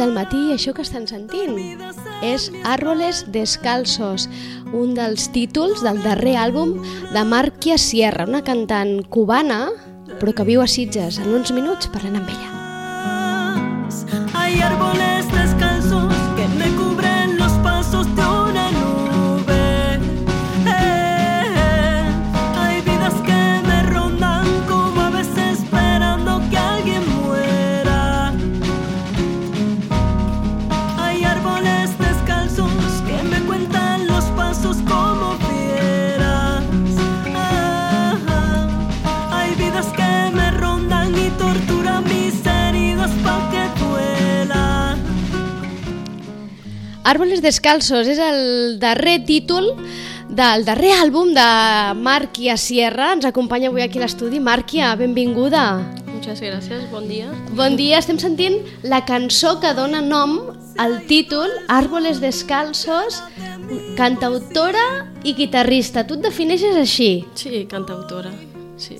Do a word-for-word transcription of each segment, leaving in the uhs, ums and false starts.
del matí i això que estan sentint és Árboles Descalzos, un dels títols del darrer àlbum de Marquia Sierra, una cantant cubana però que viu a Sitges. En uns minuts parlem amb ella. Hay árboles descalzos que me cubren los pasos de una nube. Eh, eh, hay vidas que me rondan como aves esperando que alguien muera. Hay árboles descalzos que me cuentan los pasos como fieras. Eh, eh, hay vidas que me rondan y torturan mis heridas pa' que Árboles Descalzos és el darrer títol del darrer àlbum de Marquia Sierra. Ens acompanya avui aquí a l'estudi. Marquia, benvinguda. Muchas gracias, bon dia. Bon dia, estem sentint la cançó que dona nom al títol, Árboles Descalzos, cantautora i guitarrista. Tu et defineixes així? Sí, cantautora, sí.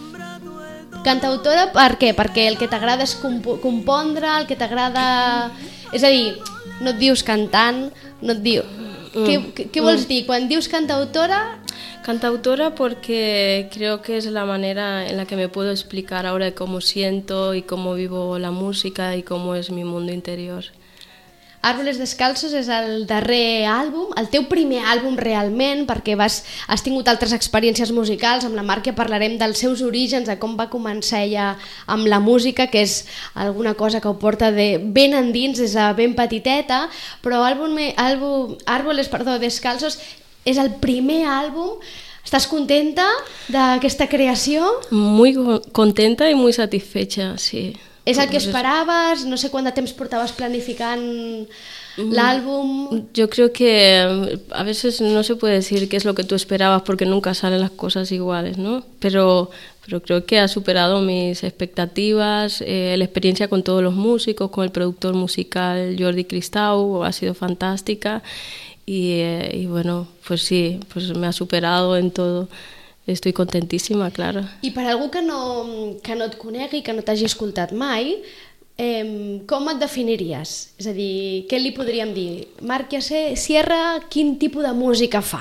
Cantautora per què? Perquè el que t'agrada és comp- compondre, el que t'agrada... És a dir, no et dius cantant, no et diu... Mm. Què, què, què vols mm. dir? Quan dius cantautora... Cantautora porque creo que es la manera en la que me puedo explicar ahora de cómo siento y cómo vivo la música y cómo es mi mundo interior. Árboles Descalzos és el darrer àlbum, el teu primer àlbum realment, perquè vas, has tingut altres experiències musicals. Amb la Marquia parlarem dels seus orígens, de com va començar ella amb la música, que és alguna cosa que ho porta de ben endins des de ben petiteta, però àlbum, àlbum, Árboles perdó, Descalzos és el primer àlbum. ¿Estás contenta d'aquesta creació? Muy contenta y muy satisfecha, sí. ¿Es el que esperaves? No sé quant de temps portaves planificant l'àlbum. Yo creo que a veces no se puede decir qué es lo que tú esperabas porque nunca salen las cosas iguales, ¿no? Pero, pero creo que ha superado mis expectativas. Eh, la experiencia con todos los músicos, con el productor musical Jordi Cristau ha sido fantástica y, eh, y bueno, pues sí, pues me ha superado en todo. Estoy contentíssima, claro. I per algú que no, que no et conegui, que no t'hagi escoltat mai, eh, com et definiries? És a dir, què li podríem dir? Marquia Sierra, quin tipus de música fa?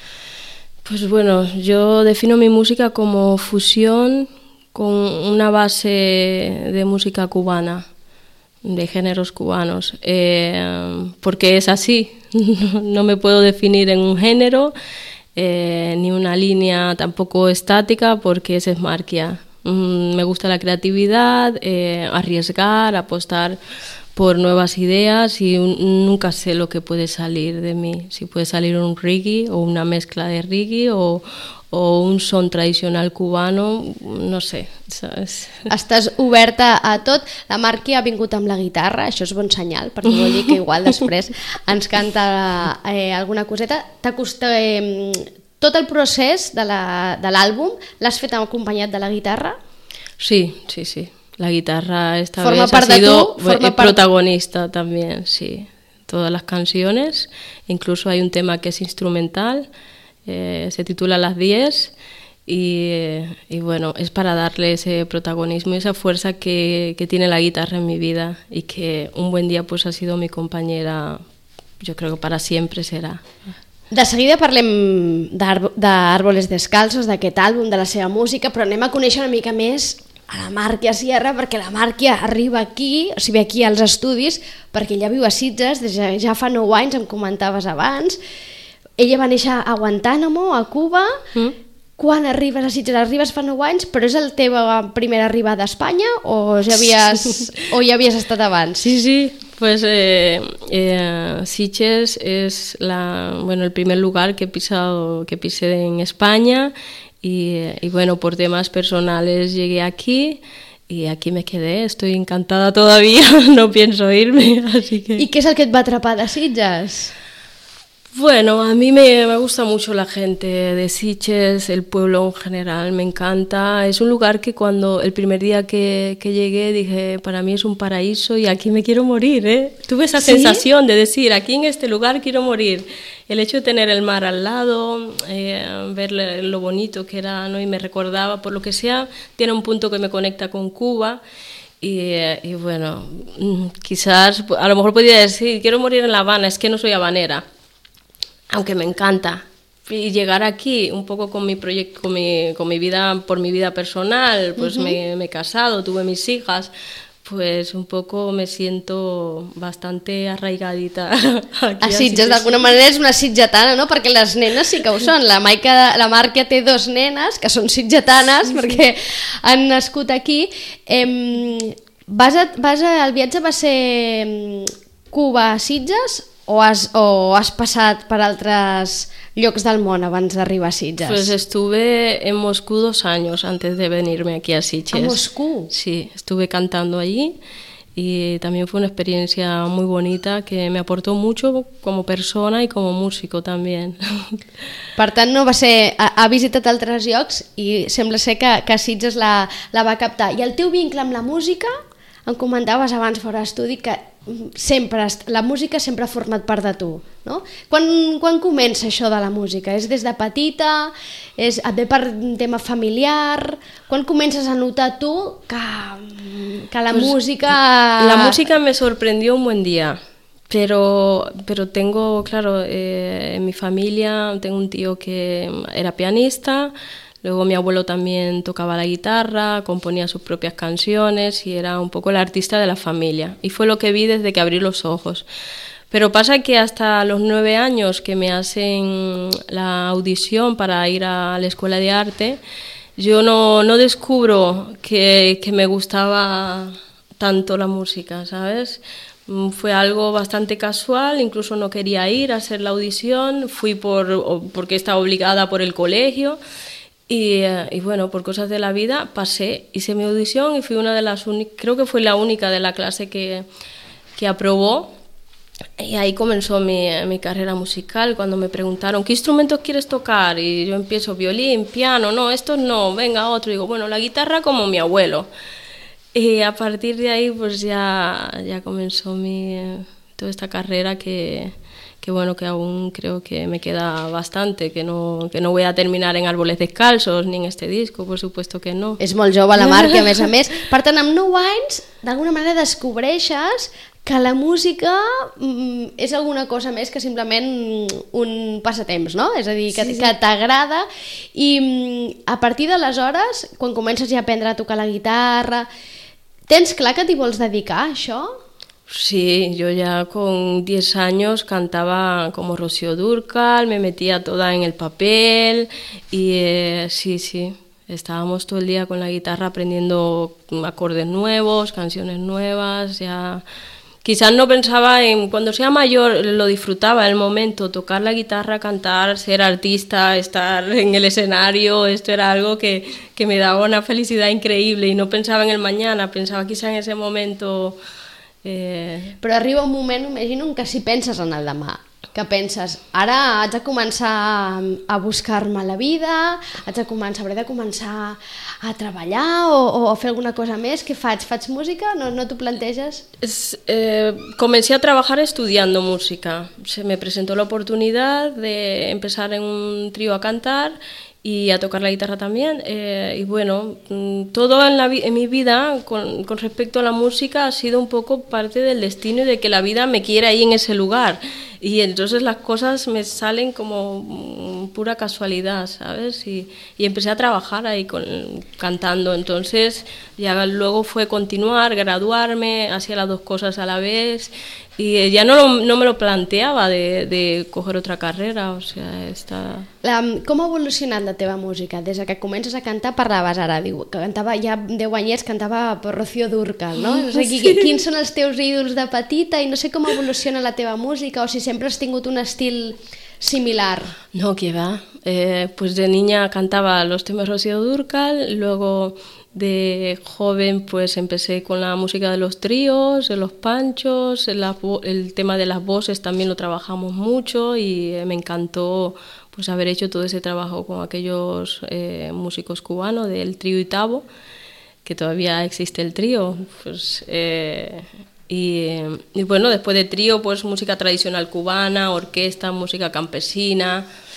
Pues bueno, yo defino mi música como fusión con una base de música cubana, de géneros cubanos, eh, porque es así, no me puedo definir en un género, Eh, ni una línea tampoco estática porque ese es Marquia. Mm, me gusta la creatividad, eh, arriesgar, apostar por nuevas ideas y un, nunca sé lo que puede salir de mí. Si puede salir un reggae o una mezcla de reggae o, o un son tradicional cubano, no sé, ¿sabes? Estàs oberta a tot. La Marquia ha vingut amb la guitarra, això és bon senyal, perquè vol dir que igual després ens canta eh, alguna coseta. T'ha costat, eh, tot el procés de l'àlbum l'has fet acompanyat de la guitarra? Sí, sí, sí. La guitarra esta forma vez part ha sido de tu, forma protagonista part... también, sí. Todas las canciones, incluso hay un tema que es instrumental, eh, se titula Las diez y, y bueno, es para darle ese protagonismo y esa fuerza que, que tiene la guitarra en mi vida y que un buen día pues ha sido mi compañera, yo creo que para siempre será. De seguida parlem d'Árboles Descalzos, d'aquest àlbum, de la seva música, però anem a conèixer una mica més a la Marquia Sierra, perquè la Marquia arriba aquí, o sigui, aquí als estudis, perquè ella viu a Sitges, des de ja fa nou anys, em comentaves abans. Ella va néixer a Guantánamo, a Cuba. Mm. Quan arribes a Sitges? Arribes fa nou anys, però és la teva primera arribada a Espanya o ja havies, o ja havies estat abans? Sí, sí, pues eh, eh, Sitges es la, bueno, el primer lugar que he pisado, que pisé en España. Y, y bueno, por temas personales llegué aquí y aquí me quedé, estoy encantada todavía, no pienso irme, así que... ¿Y qué es el que te va a atrapar de Sitges? Bueno, a mí me, me gusta mucho la gente de Sitges, el pueblo en general, me encanta. Es un lugar que cuando el primer día que, que llegué dije, para mí es un paraíso y aquí me quiero morir, ¿eh? Tuve esa ¿Sí? sensación de decir, aquí en este lugar quiero morir. El hecho de tener el mar al lado, eh, ver lo bonito que era, ¿no? Y me recordaba, por lo que sea, tiene un punto que me conecta con Cuba. Y, y bueno, quizás a lo mejor podría decir, quiero morir en La Habana, es que no soy habanera, aunque me encanta. Y llegar aquí un poco con mi proyecto, con mi, con mi vida, por mi vida personal, pues uh-huh. me, me he casado, tuve mis hijas, pues un poco me siento bastante arraigadita aquí. A Sitges, d'alguna manera és una sitgetana, no? Perquè les nenes sí que ho són. La Maica, la Marc ja té dos nenes que són sitgetanes, sí, perquè sí. han nascut aquí. Eh, vas a, vas a, el viatge va ser Cuba a Sitges o has, o has passat per altres llocs del món abans d'arribar a Sitges? Pues estuve en Moscú dos años antes de venirme aquí a Sitges. ¿A Moscú? Sí, estuve cantando allí y también fue una experiencia muy bonita que me aportó mucho como persona y como músico también. Per tant, no va ser, ha, ha visitat altres llocs i sembla ser que, que Sitges la, la va captar. I el teu vincle amb la música, em comentaves abans fora d'estudi que sempre, la música sempre ha format part de tu, no? Quan, quan comença això de la música? És des de petita? És, et ve per un tema familiar? Quan comences a notar tu que, que la pues, música... La música me sorprendió un buen día, pero, pero tengo, claro, eh, en mi familia tengo un tío que era pianista. Luego mi abuelo también tocaba la guitarra, componía sus propias canciones y era un poco el artista de la familia. Y fue lo que vi desde que abrí los ojos. Pero pasa que hasta los nueve años que me hacen la audición para ir a la escuela de arte, yo no, no descubro que, que me gustaba tanto la música, ¿sabes? Fue algo bastante casual, incluso no quería ir a hacer la audición, fui por, porque estaba obligada por el colegio. Y, y bueno, por cosas de la vida pasé, hice mi audición y fui una de las únicas, creo que fui la única de la clase que, que aprobó. Y ahí comenzó mi, mi carrera musical, cuando me preguntaron ¿qué instrumentos quieres tocar? Y yo empiezo violín, piano, no, estos no, venga otro. Y digo, bueno, la guitarra como mi abuelo. Y a partir de ahí pues ya, ya comenzó mi, toda esta carrera que... que bueno, que aún creo que me queda bastante, que no, que no voy a terminar en Árboles Descalzos ni en este disco, por supuesto que no. És molt jove la Marc, a més a més. Per tant, amb nou anys, d'alguna manera descobreixes que la música mm, és alguna cosa més que simplement un passatemps, no? És a dir, que, sí, sí. que t'agrada i mm, a partir d'aleshores, quan comences ja a aprendre a tocar la guitarra, tens clar que t'hi vols dedicar a això? Sí, yo ya con diez años cantaba como Rocío Dúrcal, me metía toda en el papel y eh, sí, sí, estábamos todo el día con la guitarra aprendiendo acordes nuevos, canciones nuevas, ya... Quizás no pensaba en, cuando sea mayor lo disfrutaba el momento, tocar la guitarra, cantar, ser artista, estar en el escenario, esto era algo que, que me daba una felicidad increíble y no pensaba en el mañana, pensaba quizá en ese momento... Eh... Però arriba un moment, imagino, que si penses en el demà, que penses, ara haig de començar a buscar-me la vida, haig de començar, hauré de començar a treballar o, o a fer alguna cosa més, què faig? Faig música? No, no t'ho planteges? Es, eh, comencé a trabajar estudiando música, se me presentó la oportunidad de empezar en un trío a cantar y a tocar la guitarra también, eh, y bueno, todo en, la, en mi vida con, con respecto a la música ha sido un poco parte del destino y de que la vida me quiere ahí en ese lugar, y entonces las cosas me salen como pura casualidad, ¿sabes? Y, y empecé a trabajar ahí con, cantando, entonces ya luego fue continuar, graduarme, hacía las dos cosas a la vez y ya no, lo, no me lo planteaba de, de coger otra carrera, o sea, està... La, com ha evolucionat la teva música? Des que comences a cantar, parlaves ara, diu, que cantava ja deu anyets, cantava per Rocío Dúrcal, no? No sé, sí. Quins són els teus ídols de petita i no sé com evoluciona la teva música o si sempre has tingut un estil similar. No, que va. Eh, pues de niña cantaba los temas Rocío Dúrcal, luego de joven pues empecé con la música de los tríos, de los panchos, el, el tema de las voces también lo trabajamos mucho y me encantó pues haber hecho todo ese trabajo con aquellos eh, músicos cubanos del trío Itabo, que todavía existe el trío, pues... Eh, Y, y bueno, después de trío, pues música tradicional cubana, orquesta, música campesina.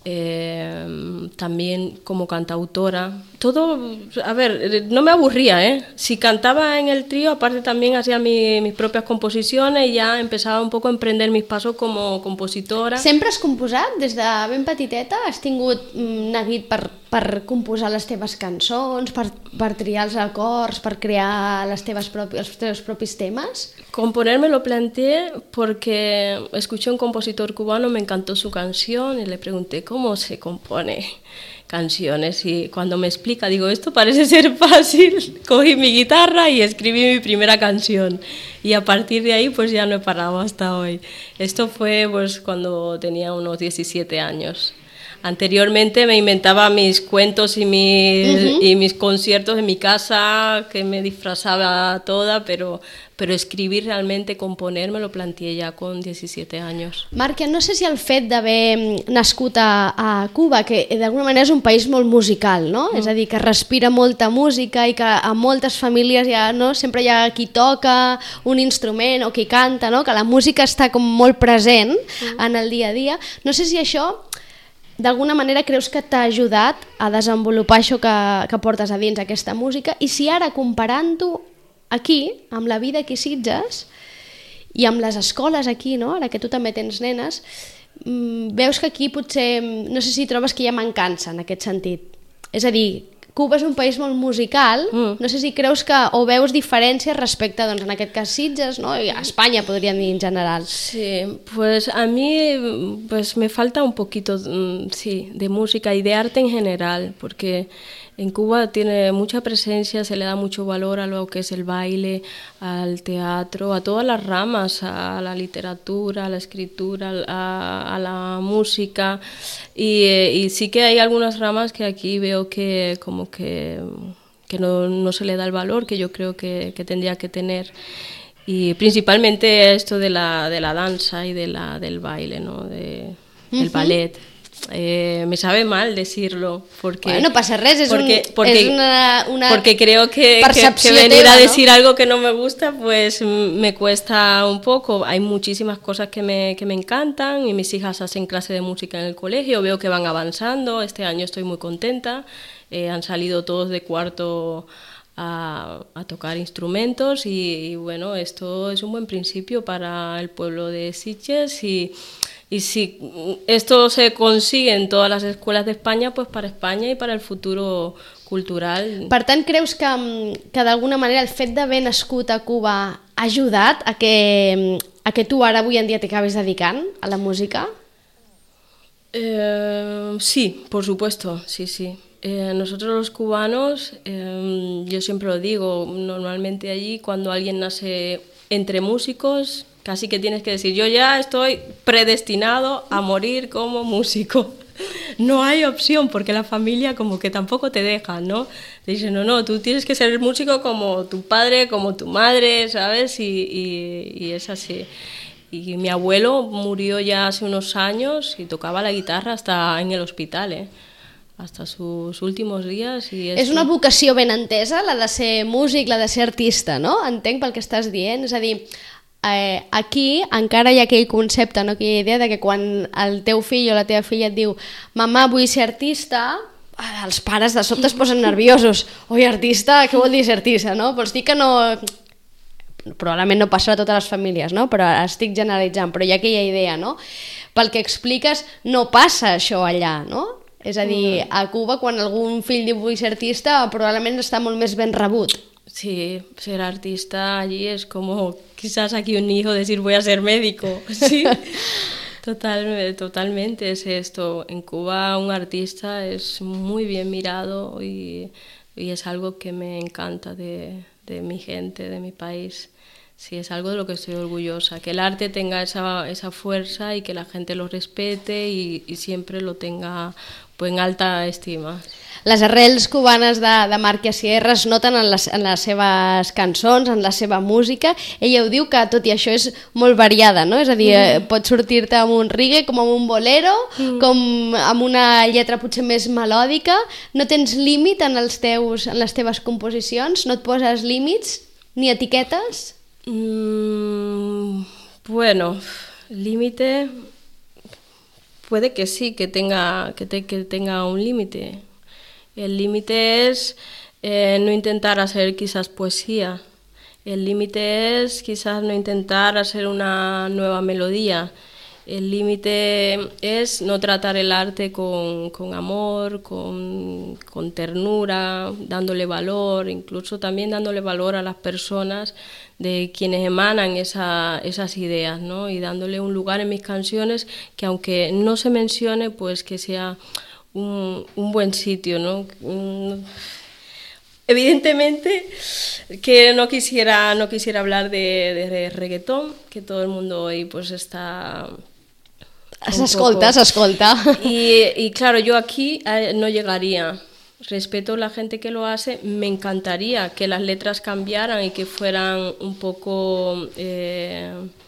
eh, también como cantautora. Todo, a ver, no me aburría, ¿eh? Si cantaba en el trío, aparte también hacía mi, mis propias composiciones y ya empezaba un poco a emprender mis pasos como compositora. Sempre has composat? Des de ben petiteta has tingut mm, neguit per, per composar les teves cançons, per, per triar els acords, per crear les teves propi, els teus propis temes? Componer me lo planteé porque escuché a un compositor cubano, me encantó su canción y le pregunté cómo se compone canciones, y cuando me explica digo, esto parece ser fácil. Cogí mi guitarra y escribí mi primera canción y a partir de ahí pues ya no he parado hasta hoy. Esto fue pues cuando tenía unos diecisiete años. Anteriormente me inventaba mis cuentos y mis, uh-huh. y mis conciertos en mi casa, que me disfrazaba toda, pero, pero escribir realmente, componer, me lo planteé ya con diecisiete años. Màrquia, no sé si el fet d'haver nascut a, a Cuba, que d'alguna manera és un país molt musical, no? Mm. És a dir, que respira molta música i que a moltes famílies ja, no? Sempre hi ha qui toca un instrument o qui canta, no? Que la música està com molt present mm. en el dia a dia. No sé si això d'alguna manera creus que t'ha ajudat a desenvolupar això que, que portes a dins, aquesta música, i si ara comparant-ho aquí, amb la vida aquí a Sitges i amb les escoles aquí, no? Ara que tu també tens nenes, veus que aquí potser, no sé si trobes que hi ha mancança en aquest sentit. És a dir, Cuba és un país molt musical, mm. no sé si creus que o veus diferències respecte, doncs, en aquest cas Sitges, ¿no? Y a España podrían dir en general. Sí, pues a mí pues me falta un poquito, sí, de música y de arte en general, porque en Cuba tiene mucha presencia, se le da mucho valor a lo que es el baile, al teatro, a todas las ramas, a la literatura, a la escritura, a, a la música, y, y sí que hay algunas ramas que aquí veo que como que, que no, no se le da el valor que yo creo que, que tendría que tener, y principalmente esto de la, de la danza y de la, del baile, ¿no? De, uh-huh. del ballet. Eh, me sabe mal decirlo porque bueno, no pasa res, es, porque, un, porque, es una, una porque creo que, que, que venir teva, a decir, ¿no? Algo que no me gusta pues me cuesta un poco. Hay muchísimas cosas que me, que me encantan y mis hijas hacen clase de música en el colegio, veo que van avanzando, este año estoy muy contenta, eh, han salido todos de cuarto A, a tocar instrumentos y, y bueno, esto es un buen principio para el pueblo de Sitges y, y si esto se consigue en todas las escuelas de España, pues para España y para el futuro cultural. Per tant, creus que, que d'alguna manera el fet d'haver nascut a Cuba ha ajudat a que, a que tu ara avui en dia t'acabes dedicant a la música? Eh, sí, por supuesto, sí, sí. Eh, nosotros los cubanos, eh, yo siempre lo digo, normalmente allí cuando alguien nace entre músicos, casi que tienes que decir, yo ya estoy predestinado a morir como músico. No hay opción porque la familia como que tampoco te deja, ¿no? Te dicen, no, no, tú tienes que ser músico como tu padre, como tu madre, ¿sabes? Y, y, y es así. Y mi abuelo murió ya hace unos años y tocaba la guitarra hasta en el hospital, ¿eh? Hasta sus últimos días. I és, és una vocació ben entesa, la de ser músic, la de ser artista, no? Entenc pel que estàs dient. És a dir, eh, aquí encara hi ha aquell concepte, no? Aquella idea de que quan el teu fill o la teva filla et diu mamà, vull ser artista, els pares de sobte es posen nerviosos. Oi, artista? Què vol dir ser artista, no? Vols dir que no... Probablement no passarà a totes les famílies, no? Però estic generalitzant, però hi ha aquella idea, no? Pel que expliques, no passa això allà, no? És a dir, a Cuba, quan algun fill diu vull ser artista, probablement està molt més ben rebut. Sí, ser artista allí es como quizás aquí un hijo decir voy a ser médico. Sí, Total, totalmente es esto. En Cuba un artista es muy bien mirado y, y es algo que me encanta de, de mi gente, de mi país. Sí, es algo de lo que estoy orgullosa, que el arte tenga esa, esa fuerza y que la gente lo respete y, y siempre lo tenga pues, en alta estima. Les arrels cubanes de, de Màrquia Sierra es noten en les, en les seves cançons, en la seva música. Ella ho diu que tot i això és molt variada, no? És a dir, mm. pot sortir-te amb un reggae, com amb un bolero, mm. com amb una lletra potser més melòdica. No tens límit en, els teus, en les teves composicions? No et poses límits ni etiquetes? Mm, bueno, límite... puede que sí, que tenga, que te, que tenga un límite. El límite es eh, no intentar hacer quizás poesía. El límite es quizás no intentar hacer una nueva melodía. El límite es no tratar el arte con, con amor, con, con ternura, dándole valor, incluso también dándole valor a las personas de quienes emanan esa, esas ideas, ¿no? Y dándole un lugar en mis canciones que, aunque no se mencione, pues que sea un, un buen sitio, ¿no? Un, Evidentemente que no quisiera, no quisiera hablar de, de reggaetón, que todo el mundo hoy pues está... S'escolta, s'escolta. Y, y claro, yo aquí eh, no llegaría. Respeto a la gente que lo hace. Me encantaría que las letras cambiaran y que fueran un poco... Eh,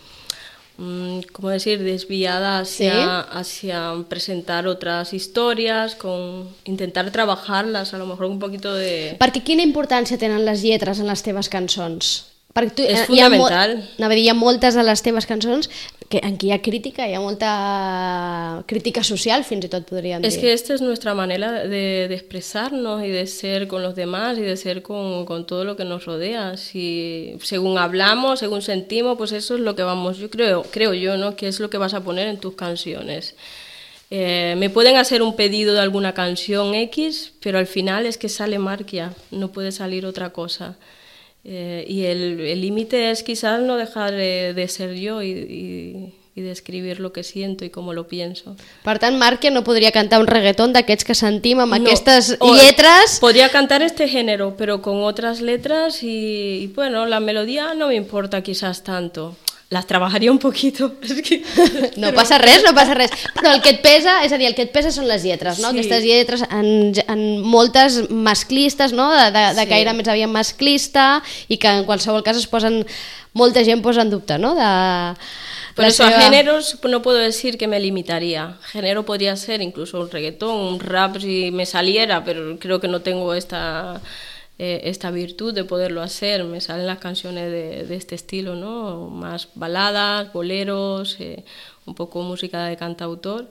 ¿cómo decir?, desviada hacia, ¿sí?, hacia presentar otras historias, con intentar trabajarlas, a lo mejor un poquito de... Perquè quina importància tenen les lletres en les teves cançons? Perquè tu, és fonamental. Hi ha, hi ha moltes de les teves cançons que, en què hi ha crítica, hi ha molta crítica social, fins i tot podríem dir. Es que esta es nuestra manera de, de expresarnos y de ser con los demás y de ser con, con todo lo que nos rodea. Si, según hablamos, según sentimos, pues eso es lo que vamos, yo creo, creo yo, ¿no?, que es lo que vas a poner en tus canciones. Eh, me pueden hacer un pedido de alguna canción X, pero al final es que sale Marquia, no puede salir otra cosa. Eh, y el límite es quizás no dejar de, de ser yo y, y, y de escribir lo que siento y cómo lo pienso. Per tant, Marquia no podria cantar un reggaeton d'aquests que sentim amb no, aquestes lletres... Podría cantar este género, pero con otras letras y, y bueno, la melodía no me importa quizás tanto. Las trabajaria un poquito. És que... No passa res, no passa res. Però el que et pesa, és a dir, el que et pesa són les lletres, no? Sí. Aquestes lletres en, en moltes masclistes, no? De, de, de sí. Caire més aviat masclista i que en qualsevol cas es posen, molta gent posa en dubte, no? De, Por eso seva... a géneros no puedo decir que me limitaría. Género podría ser incluso un reggaetón, un rap si me saliera, pero creo que no tengo esta... Eh, esta virtud de poderlo hacer. Me salen las canciones de, de este estilo, ¿no? Más baladas, boleros, eh, un poco música de cantautor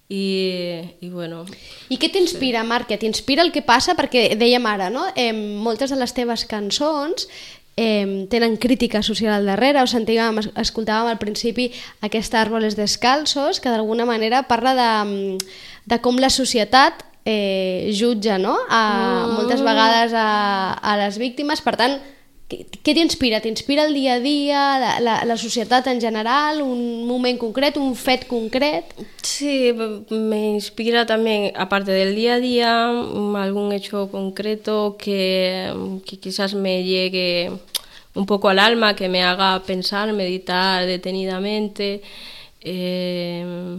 i, i bueno... I què t'inspira, sí. Marquia? T'inspira el que passa? Perquè dèiem ara, no? Eh, moltes de les teves cançons eh, tenen crítica social al darrere, o sentíem, escoltàvem al principi aquest Árboles Descalzos, que d'alguna manera parla de, de com la societat Eh, jutja, no? A, mm. moltes vegades a, a les víctimes. Per tant, què, què t'inspira? T'inspira el dia a dia, la, la, la societat en general, un moment concret, un fet concret? Sí, me inspira también, aparte del día a día, algún hecho concreto que, que quizás me llegue un poco al alma, que me haga pensar, meditar detenidamente. Eh...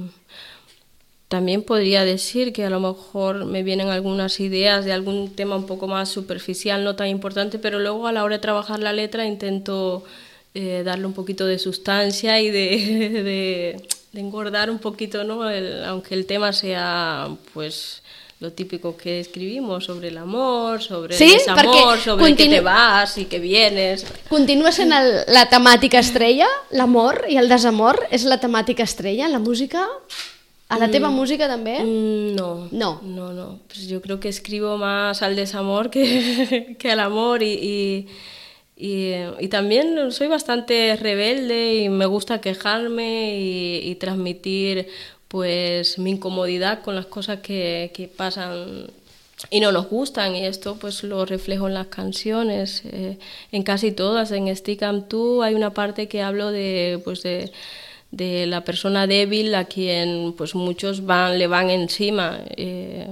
También podría decir que a lo mejor me vienen algunas ideas de algún tema un poco más superficial, no tan importante, pero luego a la hora de trabajar la letra intento eh, darle un poquito de sustancia y de, de, de engordar un poquito, ¿no? El, aunque el tema sea pues lo típico que escribimos sobre el amor, sobre sí, el desamor, sobre continu... que te vas y que vienes. Continua sent el, la temàtica estrella? L'amor i el desamor és la temàtica estrella en la música? ¿A la teva mm, música també? Mm, no, no, no, no. Pues yo creo que escribo más al desamor que, que al amor y, y, y, y también soy bastante rebelde y me gusta quejarme y, y transmitir pues mi incomodidad con las cosas que, que pasan y no nos gustan, y esto pues lo reflejo en las canciones, eh, en casi todas. En Stick and Two hay una parte que hablo de pues de de la persona débil a quien pues muchos van le van encima. Eh,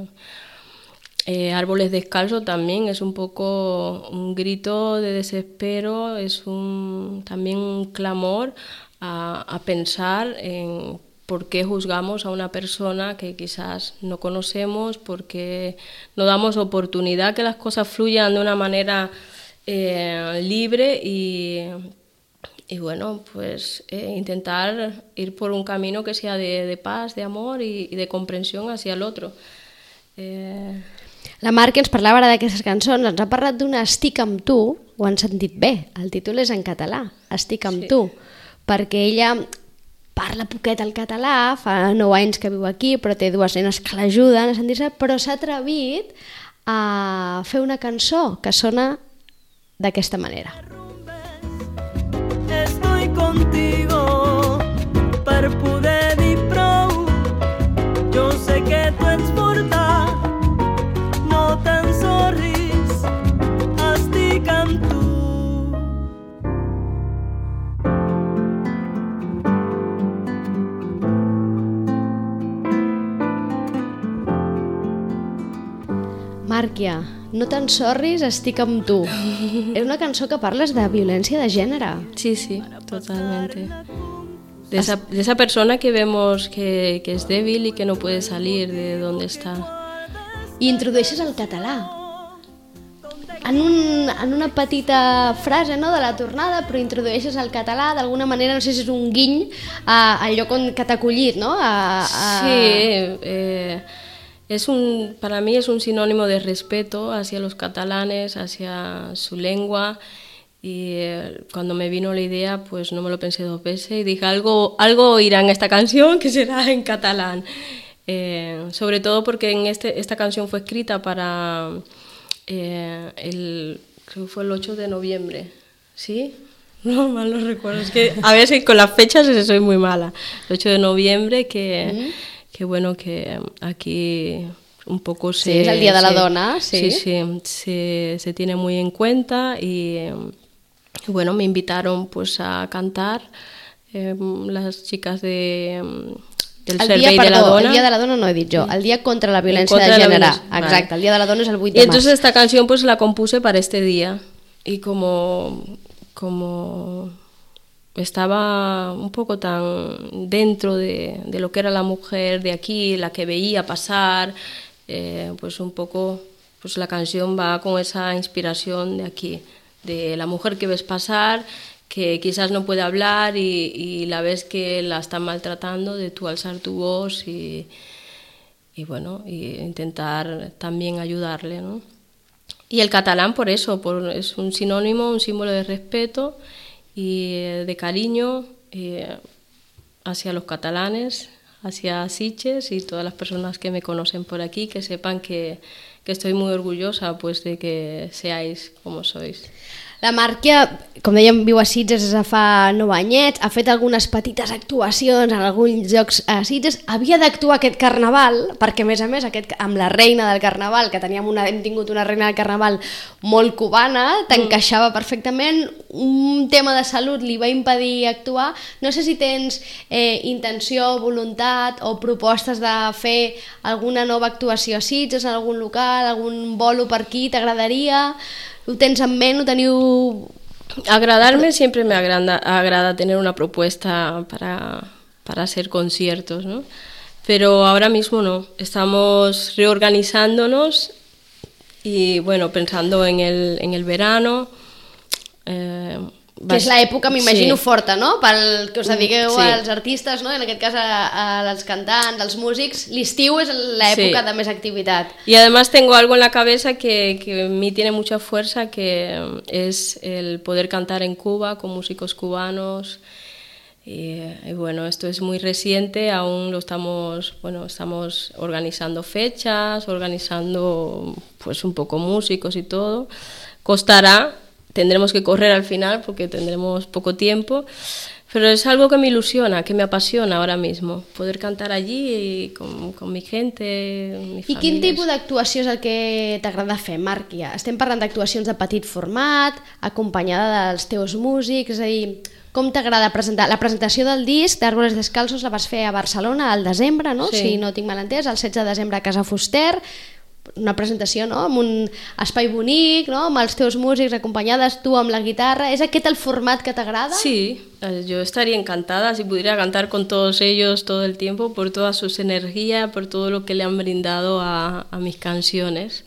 eh, Árboles Descalzos también es un poco un grito de desespero, es un también un clamor a, a pensar en por qué juzgamos a una persona que quizás no conocemos, porque no damos oportunidad que las cosas fluyan de una manera eh, libre y Y bueno, pues eh, intentar ir por un camino que sea de, de paz, de amor y, y de comprensión hacia el otro. Eh... La Marc ens parlava ara d'aquestes cançons, ens ha parlat d'una Estic amb tu, ho han sentit bé, el títol és en català, Estic amb sí. tu, perquè ella parla poquet el català, fa nou anys que viu aquí, però té dues nenes que l'ajuden a sentir-se, però s'ha atrevit a fer una cançó que sona d'aquesta manera. Estoy contigo per poder dir prou. Jo sé que tu ets mortal, no t'ensorris, estic amb tu. Màrquia, no t'ensorris, estic amb tu. És una cançó que parles de violència de gènere. Sí, sí, totalmente. De esa, de esa persona que vemos que, que es débil y que no puede salir de donde está. I introdueixes el català. En, un, en una petita frase, no?, de la tornada, però introdueixes el català d'alguna manera, no sé si és un guiny a, al lloc on, que t'ha acollit, no? A, a... Sí, eh, es un, para mí es un sinónimo de respeto hacia los catalanes, hacia su lengua. Y eh, cuando me vino la idea, pues no me lo pensé dos veces y dije, algo, algo irá en esta canción que será en catalán. Eh, sobre todo porque en este, esta canción fue escrita para eh, el, creo que fue el ocho de noviembre, ¿sí? No, mal no recuerdo, es que a veces con las fechas soy muy mala. El ocho de noviembre, que, mm. que bueno, que aquí un poco se... Sí, es el Día de la se, Dona, sí. Sí, sí, se, se tiene muy en cuenta y... Bueno, me invitaron pues a cantar eh, las chicas de, del el Servei dia, de la perdó, Dona. El Dia de la Dona no he dit jo, el Dia contra la Violència contra de la Gènere. violencia, Exacte, vale. El Dia de la Dona és el vuit Y de entonces març. esta canción pues la compuse para este día y como, como estaba un poco tan dentro de, de lo que era la mujer de aquí, la que veía pasar, eh, pues un poco pues la canción va con esa inspiración de aquí, de la mujer que ves pasar, que quizás no puede hablar y, y la ves que la están maltratando, de tú alzar tu voz y, y bueno, y intentar también ayudarle, ¿no? Y el catalán por eso, por, es un sinónimo, un símbolo de respeto y de cariño eh, hacia los catalanes, hacia Sitges y todas las personas que me conocen por aquí, que sepan que, que estoy muy orgullosa pues, de que seáis como sois. La Màrquia, com dèiem, viu a Sitges des de fa nou anyets, ha fet algunes petites actuacions en alguns llocs a Sitges, havia d'actuar aquest carnaval, perquè a més a més aquest, amb la reina del carnaval, que teníem una, hem tingut una reina del carnaval molt cubana, t'encaixava perfectament, un tema de salut li va impedir actuar. No sé si tens eh, intenció, voluntat o propostes de fer alguna nova actuació a Sitges, en algun local, algun bolo per aquí, t'agradaria? ¿Lo tens en ment? ¿Lo teniu...? Agradarme siempre me agrada, agrada tener una propuesta para, para hacer conciertos, ¿no? Pero ahora mismo no. Estamos reorganizándonos y, bueno, pensando en el, en el verano. Eh, que és l'època, m'imagino, sí. forta, no? Pel que us dediqueu sí. als artistes, no? En aquest cas a, als cantants, als músics, l'estiu és l'època sí. de més activitat. Y además tengo algo en la cabeza que, que a mí tiene mucha fuerza, que es el poder cantar en Cuba con músicos cubanos. Y, y bueno, esto es muy reciente, aún lo estamos, bueno, estamos organizando fechas, organizando pues un poco músicos y todo. Costará. Tendremos que correr al final porque tendremos poco tiempo, pero es algo que me ilusiona, que me apasiona ahora mismo, poder cantar allí y con, con mi gente, mi I quin tipus d'actuació és el que t'agrada fer, Màrquia? Estem parlant d'actuacions de petit format, acompanyada dels teus músics, és a dir, com t'agrada presentar? La presentació del disc d'Árboles Descalzos la vas fer a Barcelona al desembre, no? Sí. Si no tinc mal entès, el setze de desembre a Casa Fuster, una presentació, no?, amb un espai bonic, no?, amb els teus músics acompanyades, tu amb la guitarra. És aquest el format que t'agrada? Sí, yo estaría encantada si pudiera cantar con todos ellos todo el tiempo, por toda su energía, por todo lo que le han brindado a, a mis canciones.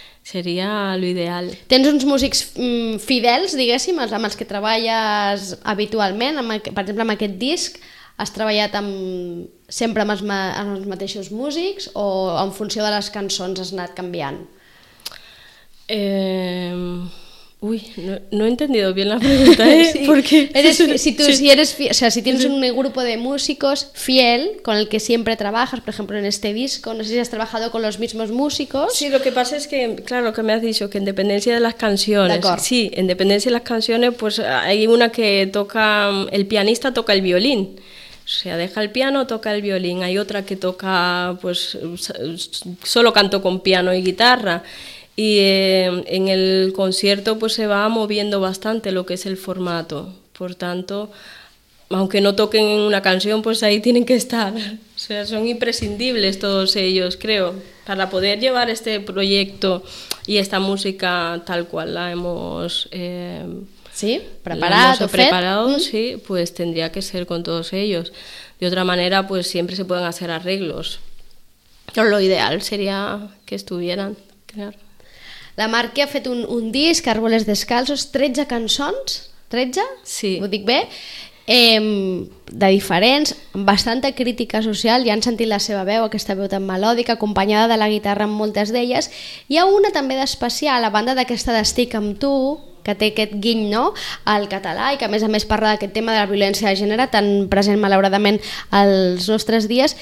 Seria lo ideal. Tens uns músics mm, fidels, diguéssim, amb els que treballes habitualment, amb, per exemple, amb aquest disc, has treballat amb, sempre amb els, amb els mateixos músics o en funció de les cançons has anat canviant? Eh, Uy, no, no he entendido bien la pregunta, ¿eh? Sí. Porque Eres, si, tú, sí. si, eres, fi- o sea, si tienes un grupo de músicos fiel con el que siempre trabajas, por ejemplo en este disco, no sé si has trabajado con los mismos músicos. Sí, lo que pasa es que, claro, que me has dicho que en dependencia de las canciones, D'acord. sí, en dependencia de las canciones, pues hay una que toca, el pianista toca el violín, o sea, deja el piano, toca el violín, hay otra que toca, pues, solo canto con piano y guitarra, y eh, en el concierto pues se va moviendo bastante lo que es el formato, por tanto, aunque no toquen en una canción, pues ahí tienen que estar. O sea, son imprescindibles todos ellos, creo, para poder llevar este proyecto y esta música tal cual la hemos, eh, Sí, la preparado, hemos fet. preparado, Mm. sí, pues tendría que ser con todos ellos. De otra manera, pues siempre se pueden hacer arreglos. Pero lo ideal sería que estuvieran, claro. La Marqui ha fet un, un disc, Árboles Descalzos, tretze cançons, tretze? Sí. Ho dic bé? Eh, de diferents, amb bastanta crítica social, ja han sentit la seva veu, aquesta veu tan melòdica, acompanyada de la guitarra en moltes d'elles. Hi ha una també d'especial, a banda d'aquesta d'Estic amb tu, que té aquest guiny, no?, al català i que a més a més parla d'aquest tema de la violència de gènere tan present malauradament als nostres dies,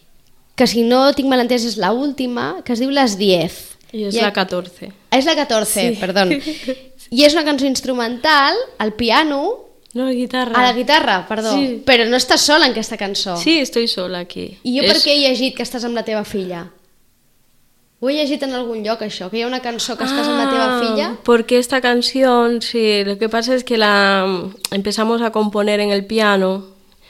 que si no tinc mal entès és l'última, que es diu Les diez. Y es I la a- catorce. És la catorce, Sí. perdó. I és una cançó instrumental, al piano, No, guitarra. a la guitarra, perdó. Sí. Però no estàs sola en aquesta cançó. Sí, estoy sola aquí. I jo Es- per què he llegit que estàs amb la teva filla? Ho he llegit en algun lloc, això, que hi ha una cançó que estàs amb la teva Ah, filla. Porque esta canción, sí, lo que pasa es que la empezamos a componer en el piano,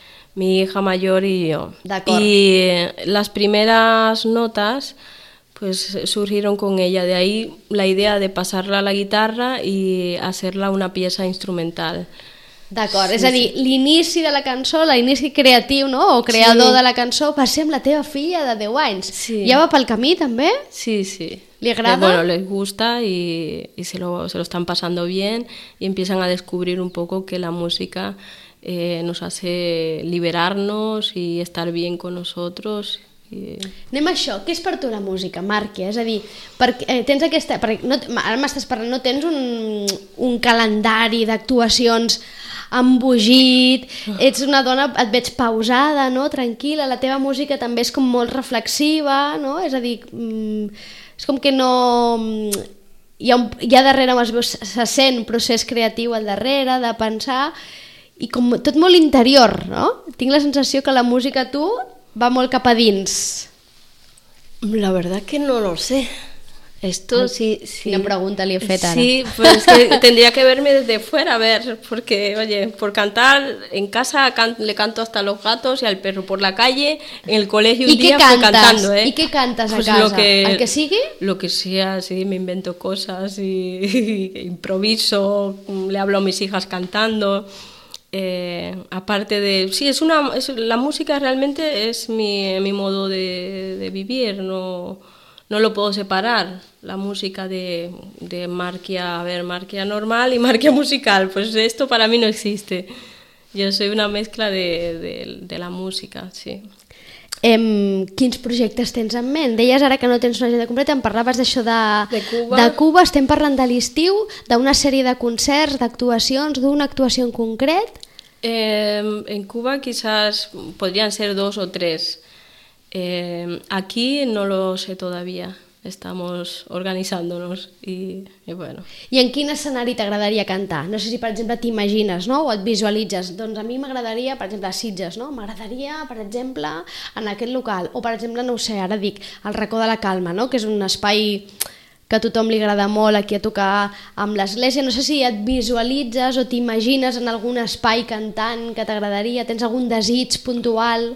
mi hija mayor y yo. D'acord. Y eh, las primeras notas pues surgieron con ella, de ahí la idea de pasarla a la guitarra y hacerla una pieza instrumental. D'acord, Sí, és a dir, l'inici de la cançó, l'inici creatiu, no?, o creador Sí. de la cançó va ser amb la teva filla de deu anys. Sí. Ja va pel camí, també? Sí, sí. ¿Le agrada? Eh, bueno, les gusta y, y se, lo, se lo están pasando bien y empiezan a descubrir un poco que la música eh, nos hace liberarnos y estar bien con nosotros. Y... Anem a això, què és per tu la música, Màrquia? És a dir, perquè, eh, tens aquesta... Perquè no, ara m'estàs parlant, no tens un, un calendari d'actuacions embogit, ets una dona, et veig pausada, no?, tranquil·la, la teva música també és com molt reflexiva, no?, és a dir, mm, és com que no... Hi ha, un, hi ha darrere, es veu, se sent un procés creatiu al darrere, de pensar, i com tot molt interior, no? Tinc la sensació que la música a tu va molt cap a dins. La verdad que no lo sé. Esto sí, sí. Quina pregunta li he fet ara. Sí, pues que tendría que verme desde fuera a ver, porque, oye, por cantar en casa can- le canto hasta a los gatos y al perro por la calle, en el colegio un ¿Y qué día fue cantas? cantando, ¿eh? ¿Y qué cantas a Pues casa? Lo que, ¿Al que sigue? Lo que sea, sí, me invento cosas y, y improviso, le hablo a mis hijas cantando. Eh, aparte de... Sí, es una, es, la música realmente es mi, mi modo de, de vivir, no, no lo puedo separar, la música de, de Marquia, a ver, Marquia normal y Marquia musical, pues esto para mí no existe. Yo soy una mezcla de, de, de la música, sí. Em, quins projectes tens en ment? Deies ara que no tens una agenda completa, em parlaves d'això de, De Cuba. de Cuba, estem parlant de l'estiu, d'una sèrie de concerts, d'actuacions, d'una actuació en concret? Eh, en Cuba quizás podrían ser dos o tres. Eh, aquí no lo sé todavía. Estamos organizándonos y, y bueno. I en quin escenari t'agradaria cantar? No sé si, per exemple, t'imagines, no?, o et visualitzes. Doncs a mi m'agradaria, per exemple, a Sitges, no? M'agradaria, per exemple, en aquest local. O, per exemple, no ho sé, ara dic, el Racó de la Calma, no?, que és un espai que a tothom li agrada molt, aquí a tocar amb l'església. No sé si et visualitzes o t'imagines en algun espai cantant que t'agradaria. Tens algun desig puntual?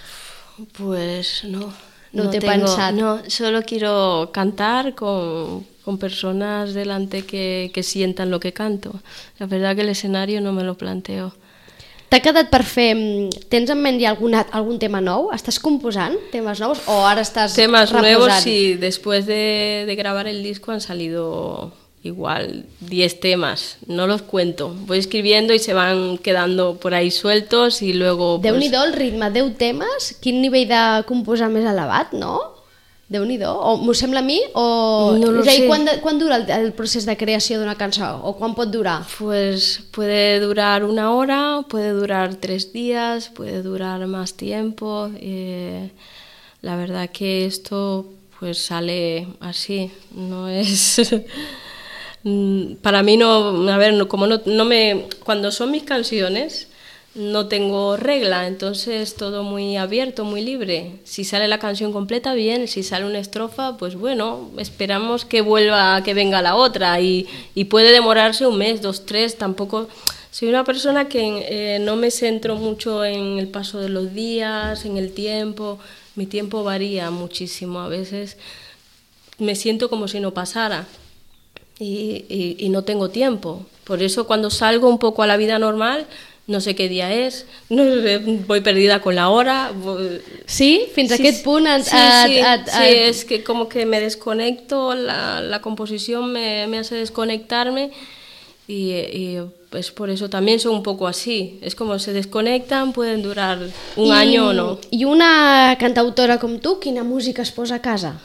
Pues no. No te he tengo- pensado. No, solo quiero cantar con, con personas delante que, que sientan lo que canto. La verdad que el escenario no me lo planteo. T'ha quedat per fer... mm, Tens en ment ja algun, algun tema nou? Estàs composant temes nous o ara estàs Temas reposant? nuevos, sí, después de, de grabar el disco han salido igual diez temas, no los cuento, voy escribiendo y se van quedando por ahí sueltos y luego... Pues, Déu-n'hi-do el ritme, deu temes, quin nivell de composar més elevat, no? Déu-n'hi-do, o m'ho sembla a mi, o... No lo és a dir, sé. quan, de, quan dura el, el procés de creació d'una cançó, o quan pot durar? Pues puede durar una hora, puede durar tres días, puede durar más tiempo. Eh, la verdad que esto pues sale así, no es... Para mí no, a ver, no, como no, no me... Cuando son mis canciones no tengo regla, entonces todo muy abierto, muy libre. Si sale la canción completa, bien, si sale una estrofa, pues bueno, esperamos que vuelva, que venga la otra y, y puede demorarse un mes, dos, tres, tampoco... Soy una persona que eh, no me centro mucho en el paso de los días, en el tiempo, mi tiempo varía muchísimo, a veces me siento como si no pasara y, y, y no tengo tiempo, por eso cuando salgo un poco a la vida normal, no sé qué dia és, no, voy perdida con la hora. Voy... Sí? Fins a sí, aquest punt? Et, sí, et, sí, et, et, sí, es que como que me desconecto, la, la composición me, me hace desconectarme y, y pues por eso también soy un poco así. Es como se desconectan, pueden durar un I, año o no. I una cantautora com tu, quina música es posa a casa?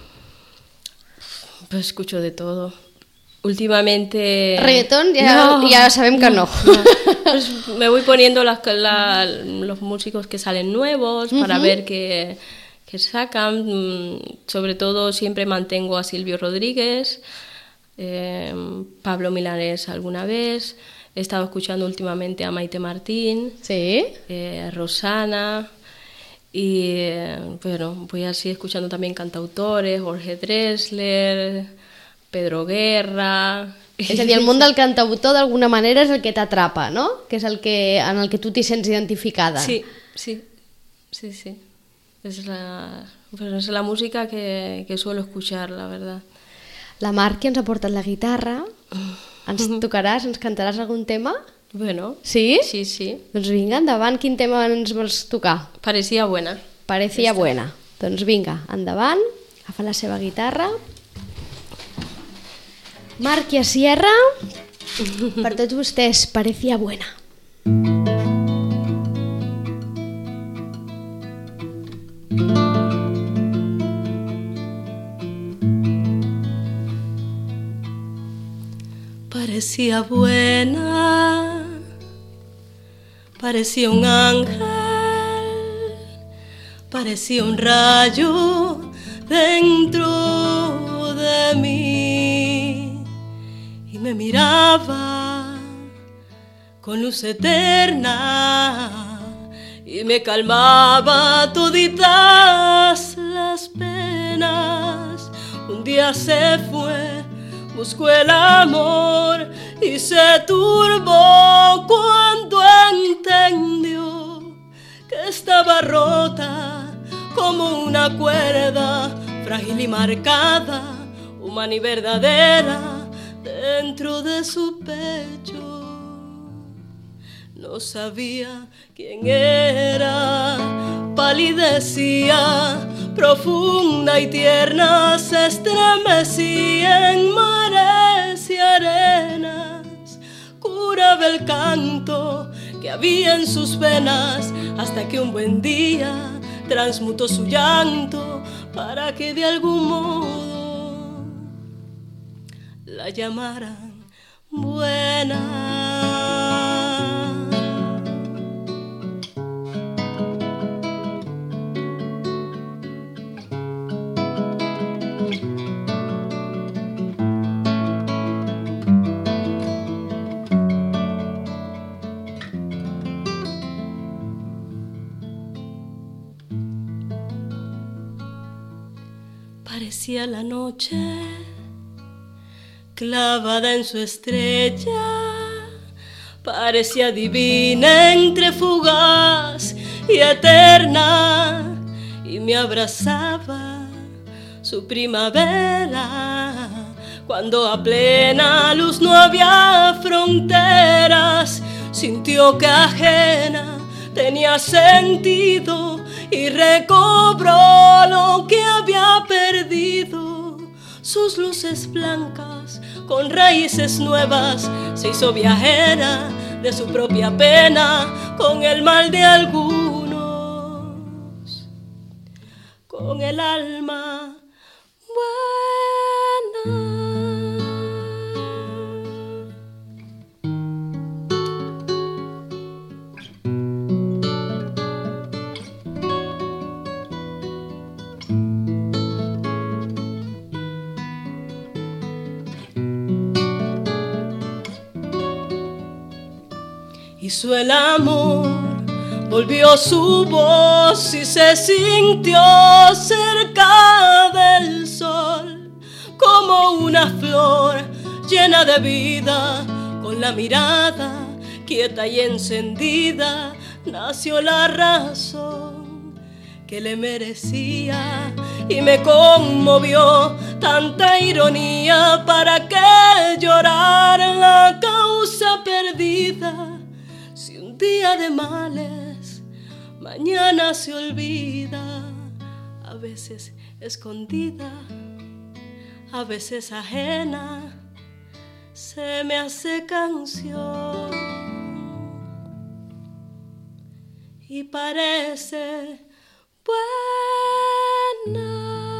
Pues escucho de todo. Últimamente... Reggaetón, ya, no, ya sabemos que no. no. Pues me voy poniendo las, la, los músicos que salen nuevos para uh-huh. ver qué, qué sacan. Sobre todo siempre mantengo a Silvio Rodríguez, eh, Pablo Milanés alguna vez. He estado escuchando últimamente a Maite Martín, ¿Sí? eh, Rosana... Y eh, bueno, voy así escuchando también cantautores, Jorge Drexler, Pedro Guerra... És a dir, el món del cantautor d'alguna manera és el que t'atrapa, no? Que és el que, en el que tu t'hi sents identificada. Sí, sí, sí, sí. Es la, pues es la música que, que suelo escuchar, la verdad. La Mar, que ens ha portat la guitarra, ens tocaràs, ens cantaràs algun tema? Bueno, sí? Sí, sí. Doncs vinga, endavant, quin tema ens vols tocar? Parecía buena. Parecía Esta. buena. Doncs vinga, endavant, agafa la seva guitarra. Marc i Sierra, per tots vostès, Parecía buena. Parecía buena, parecía un ángel, parecía un rayo dentro de mí y me miraba con luz eterna y me calmaba toditas las penas. Un día se fue, buscó el amor y se turbó cuando entendió que estaba rota como una cuerda, frágil y marcada, humana y verdadera, dentro de su pecho. No sabía quién era, palidecía, profunda y tierna, se estremecía en mares y arenas, curaba el canto que había en sus venas, hasta que un buen día transmutó su llanto para que de algún modo la llamaran buena. Parecía la noche clavada en su estrella, parecía divina entre fugaz y eterna, y me abrazaba su primavera, cuando a plena luz no había fronteras, sintió que ajena tenía sentido y recobró lo que había perdido. Sus luces blancas con raíces nuevas se hizo viajera de su propia pena, con el mal de algunos, con el alma hizo el amor, volvió su voz y se sintió cerca del sol, como una flor llena de vida, con la mirada quieta y encendida, nació la razón que le merecía y me conmovió tanta ironía para que llorar la causa perdida. Si un día de males mañana se olvida, a veces escondida, a veces ajena, se me hace canción y parece buena.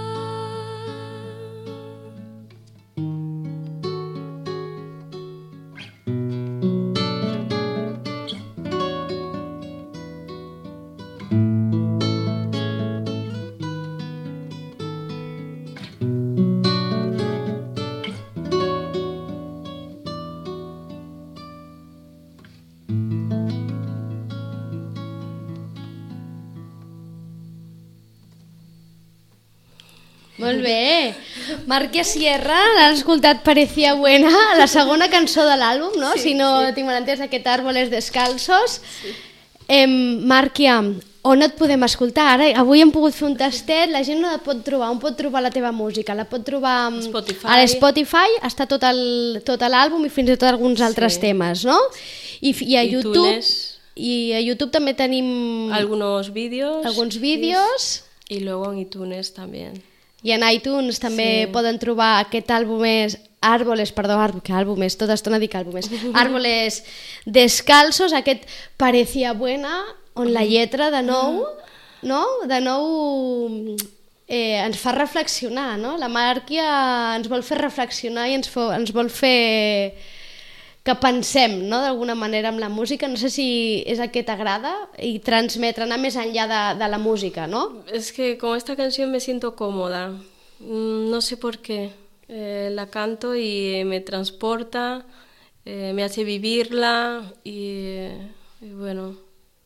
Molt bé. Màrquia Sierra, l'han escoltat Parecía Buena, la segona cançó de l'àlbum, no? Sí, si no sí. tinc mal entès, aquest Árboles Descalzos. Sí. Eh, Màrquia, on et podem escoltar? Ara, avui hem pogut fer un tastet, la gent no et pot trobar, on pot trobar la teva música? La pot trobar Spotify. a l'Spotify, està tot el- tot l'àlbum i fins i tot alguns altres Sí. temes, no? I, i a I YouTube... iTunes. I a YouTube també tenim Algunos vídeos. alguns vídeos. Y luego en iTunes también. I en iTunes també Sí. poden trobar aquest àlbum és Árboles, perdó, àrbol, que àlbum és, tota estona dic àlbum és, Árboles Descalzos, aquest Parecía Buena, on la lletra de nou, no? De nou eh, ens fa reflexionar, no? La Màrquia ens vol fer reflexionar i ens, fo, ens vol fer que pensem, no? D'alguna manera amb la música. No sé si és el que t'agrada i transmetre, anar més enllà de, de la música, no? Es que con esta canción me siento cómoda. Mm, No sé por qué. Eh, la canto y me transporta, eh, me hace vivirla y, y bueno,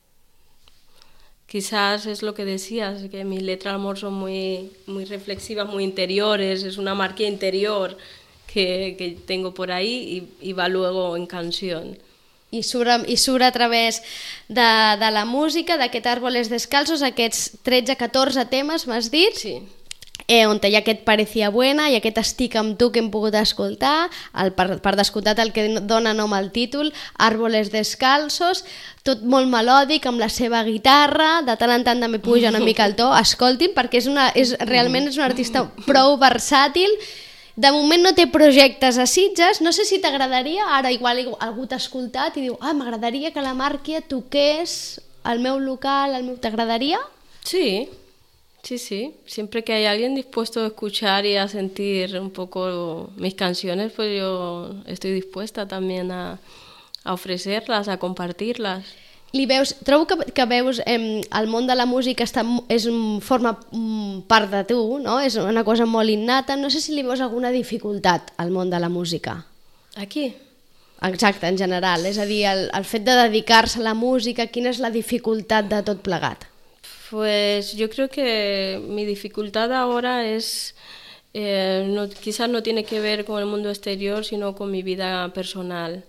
quizás es lo que decías, que mis letras de amor son muy, muy reflexivas, muy interiores, es una marca interior que, que tengo por ahí y, y va luego en canción. I surt, i surt a través de, de la música, d'aquest Árboles Descalzos, aquests tretze catorze temes, m'has dit? Sí. Eh, on hi ha aquest Parecía Buena i aquest Estic amb tu que hem pogut escoltar, el, per, per descomptat el que dona nom al títol, Árboles Descalzos, tot molt melòdic, amb la seva guitarra, de tant en tant també puja una mica el to, escoltin, perquè és una, és, realment és un artista prou versàtil. De moment no té projectes a Sitges, no sé si t'agradaria, ara igual algú t'ha escoltat i diu, ah, m'agradaria que la Màrquia toqués al meu local, al meu... T'agradaria? Sí, sí, sí. Siempre que hay alguien dispuesto a escuchar y a sentir un poco mis canciones, pues yo estoy dispuesta también a, a ofrecerlas, a compartirlas. Li veus, trobo que, que veus eh, el món de la música està, és, forma mm, part de tu, no? És una cosa molt innata. No sé si li veus alguna dificultat al món de la música. Aquí. Exacte, en general. És a dir, el, el fet de dedicar-se a la música, quina és la dificultat de tot plegat? Pues yo creo que mi dificultad ahora es, eh, no, quizás no tiene que ver con el mundo exterior, sino con mi vida personal,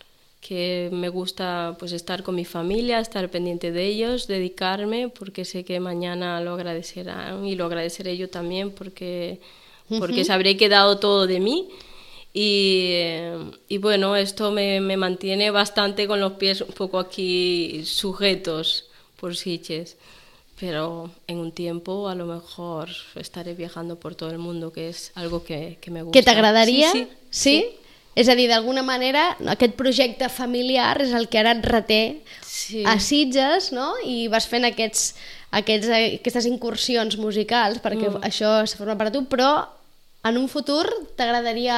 que me gusta pues estar con mi familia, estar pendiente de ellos, dedicarme, porque sé que mañana lo agradecerán y lo agradeceré yo también, porque, porque uh-huh. sabré que he dado todo de mí. Y, y bueno, esto me, me mantiene bastante con los pies un poco aquí sujetos por Sitges. Pero en un tiempo a lo mejor estaré viajando por todo el mundo, que és algo que, que me gusta. Que t'agradaria? Sí, sí, sí? sí. És a dir, d'alguna manera, aquest projecte familiar és el que ara et reté sí. a Sitges, no? I vas fent aquests, aquests, aquestes incursions musicals, perquè mm. això es forma per a tu, però en un futur t'agradaria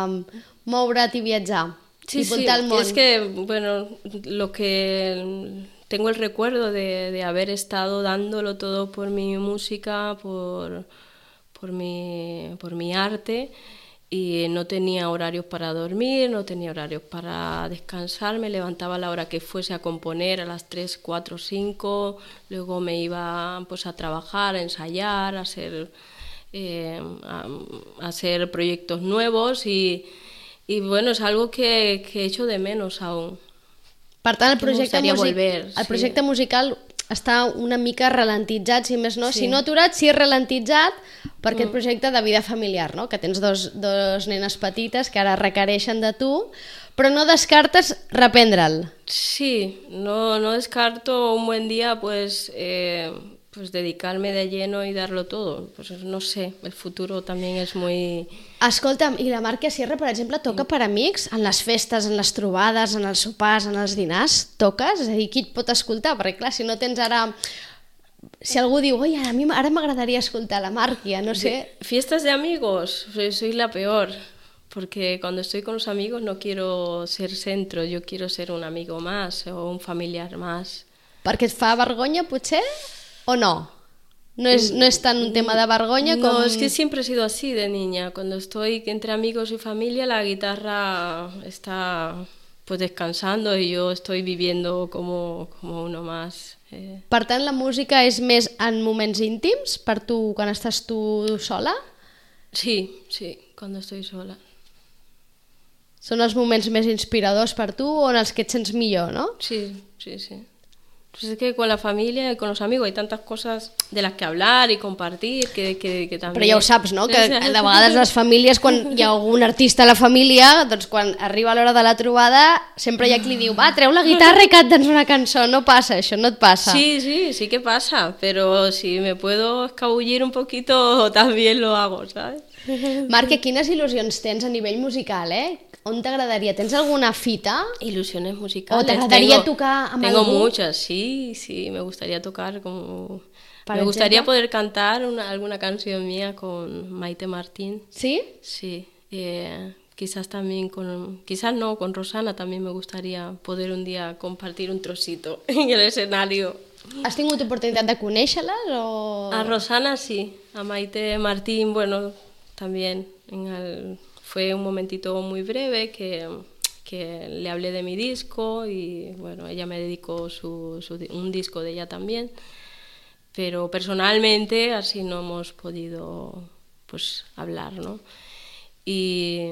moure't i viatjar sí, i voltar sí. el món. Es que, bueno, lo que... Tengo el recuerdo de, de haber estado dándolo todo por mi música, por, por, mi, por mi arte, y no tenía horarios para dormir, no tenía horarios para descansar, me levantaba a la hora que fuese a componer, a las tres, cuatro, cinco, luego me iba pues a trabajar, a ensayar, a hacer, eh, a, a hacer proyectos nuevos y, y bueno, es algo que, que echo de menos aún. Per tant, el projecte, music... volver, el projecte sí. musical està una mica ralentitzat, si més no, sí. si no aturat, si és ralentitzat per aquest projecte de vida familiar, no? Que tens dos, dos nenes petites que ara requereixen de tu, però no descartes reprendre'l. Sí, no, no descarto un buen día pues, eh, pues dedicarme de lleno y darlo todo. Pues no sé, el futuro también es muy... Escolta'm, i la Màrquia Sierra, per exemple, toca per amics? En les festes, en les trobades, en els sopars, en els dinars? Toques? És a dir, qui et pot escoltar? Perquè clar, si no tens ara... Si algú diu, oi, a mi ara m'agradaria escoltar la Màrquia, no sé... Fiestas de amigos, soy la peor, porque cuando estoy con los amigos no quiero ser centro, yo quiero ser un amigo más o un familiar más. Perquè et fa vergonya, potser? O no? No es, no es tan un tema de vergonya no, com... No, es que siempre he sido así de niña. Cuando estoy entre amigos y familia, la guitarra está pues descansando y yo estoy viviendo como, como uno más. Eh. Per tant, la música és més en moments íntims per tu, quan estàs tu sola? Sí, sí, cuando estoy sola. Són els moments més inspiradors per tu o en els que et sents millor, no? Sí, sí, sí. Pues es que con la familia y con los amigos hay tantas cosas de las que hablar y compartir que, que, que también... Però ja ho saps, no? Que de vegades les famílies, quan hi ha algun artista a la família, doncs quan arriba l'hora de la trobada sempre hi ha qui li diu, va, treu la guitarra i canta'ns una cançó. No passa, això no et passa. Sí, sí, sí que pasa, pero si me puedo escabullir un poquito también lo hago, ¿sabes? Màrquia, quines il·lusions tens a nivell musical, eh? On t'agradaria? Tens alguna fita? Ilusiones musicales. ¿O te agradaría tengo, tocar amb Tengo algú? muchas, sí, sí, me gustaría tocar como... ¿Para me el gustaría centro? poder cantar una, alguna canción mía con Maite Martín. ¿Sí? Sí, eh, quizás también con... Quizás no, con Rosana también me gustaría poder un día compartir un trocito en el escenario. Has tingut oportunitat de conèixer-les o...? A Rosana sí, a Maite Martín, bueno, también en el... Fue un momentito muy breve que, que le hablé de mi disco y bueno, ella me dedicó su, su, un disco de ella también, pero personalmente así no hemos podido pues hablar, ¿no? Y,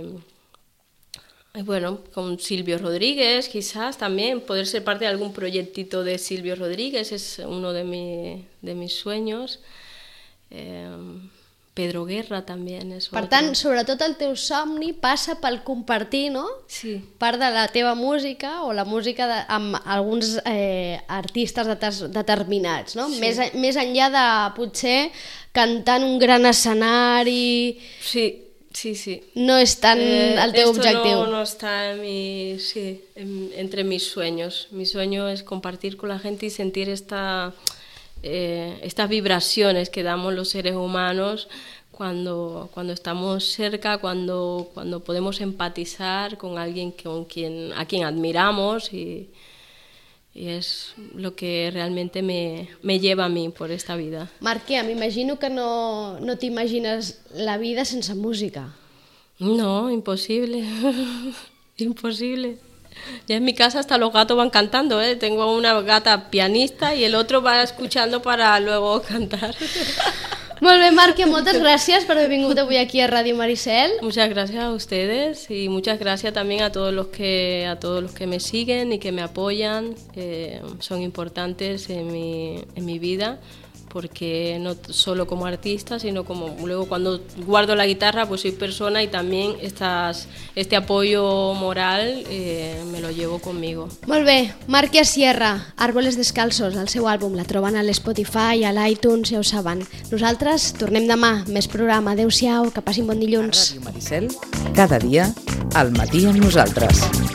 y bueno, con Silvio Rodríguez quizás también, poder ser parte de algún proyectito de Silvio Rodríguez es uno de, mi, de mis sueños. Eh, Pedro Guerra també és Per otro. tant, sobretot el teu somni passa pel compartir, no? Sí. Part de la teva música o la música de, amb alguns eh, artistes deter determinats, no? Sí. Més, més enllà de, potser, cantar en un gran escenari... Sí, sí, sí. No és tant eh, el teu esto objectiu. No, no está en mi, sí, en, entre mis sueños. Mi sueño es compartir con la gente y sentir esta... Eh, estas vibraciones que damos los seres humanos cuando, cuando estamos cerca, cuando, cuando podemos empatizar con alguien con quien, a quien admiramos y, y es lo que realmente me, me lleva a mí por esta vida. Màrquia, m'imagino que no, no t'imagines la vida sense música. No, imposible, imposible. Ya en mi casa hasta los gatos van cantando, ¿eh? Tengo una gata pianista y el otro va escuchando para luego cantar. Molt bé, Màrquia, moltes gràcies per haver vingut avui aquí a Ràdio Maricel. Muchas gracias a ustedes y muchas gracias también a todos los que a todos los que me siguen y que me apoyan, que son importantes en mi, en mi vida, porque no solo como artista, sino como luego cuando guardo la guitarra, pues soy persona y también estas, este apoyo moral eh, me lo llevo conmigo. Molt bé, Màrquia Sierra, Árboles Descalzos, el seu àlbum, la troben a l'Spotify, a l'iTunes, ja ho saben. Nosaltres tornem demà, més programa. Adéu-siau, que passin bon dilluns. A Ràdio Maricel, cada dia, al matí amb nosaltres.